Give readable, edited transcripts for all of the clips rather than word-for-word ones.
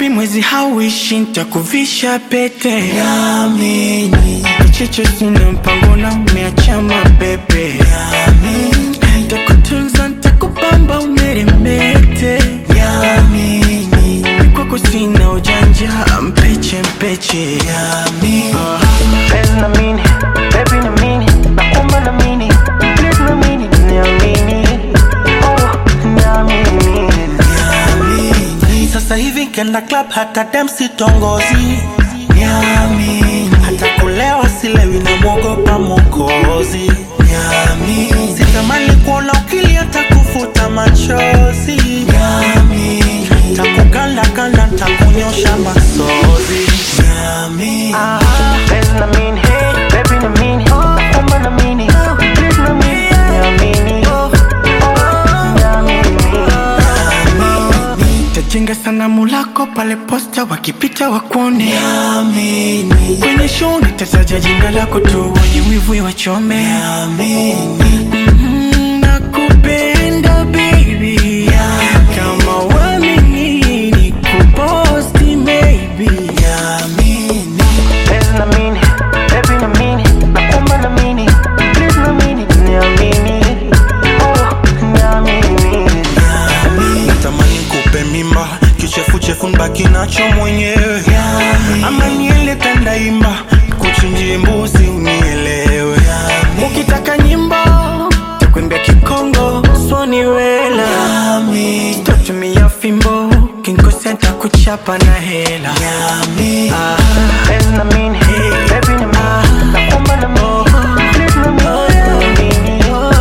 baby mwezi hauishi nitakuvisha pete. Niamini, Chiche sina mpango na umeacha mabebe. niamini, Nitakutunza nitakupamba umeremete. niamini, Kwako sina ujanja mpeche mpeche. niamini. Penzi na mini, baby na mini, nakuomba na mini, please na mini, niamini. Niamini. Sasa hivi kenda club hata dem sitongozi. Niamini, hata kulewa silewi na mwogopa Mwokozi. Niamini, sitamani kuona ukilia hata kufuta machozi. Niamini, takukanda kanda takunyosha masozi. Niamini, Penzi na mini, baby na mini, nakuomba na mini, please na mini, niamini. Tajenga sanamu lako pale posta wakipita wakuone. niamini, Kwenye show nitataja jina lako tu wenye wivu wachome. niamini, Nakupenda baby, kama wamini nikuposti maybe. niamini. Penzi na mini, baby na mini, nakuomba na mini, please na mini, niamini. Niamini. Natamani kupe mimba kichefuchefu nbaki nacho mwenyewe. Ama niele tandaimba kuchinjie mbuzi unielewe. Ukitaka nyimbo takuimbia Kikongo swani wela. Tatumia fimbo kinkosea takuchapa na hela. Penzi na mini, baby na mini, nakuomba na mini, please na mini,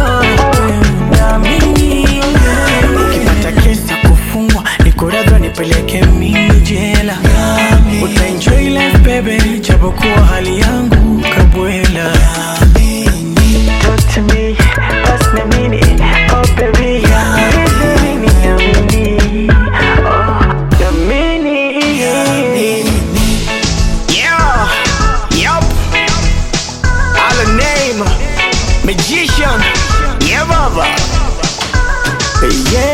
niamini. Ukipata kesi ya kufungwa nikuradha nipeleke mimi jela. Utaenjoy life baby, japokuwa hali yangu kabwela. Talk to me, pass me mini, oh baby, niamini, niamini, niamini. Yeah, yup. All the name, magician, yeah baba, yeah.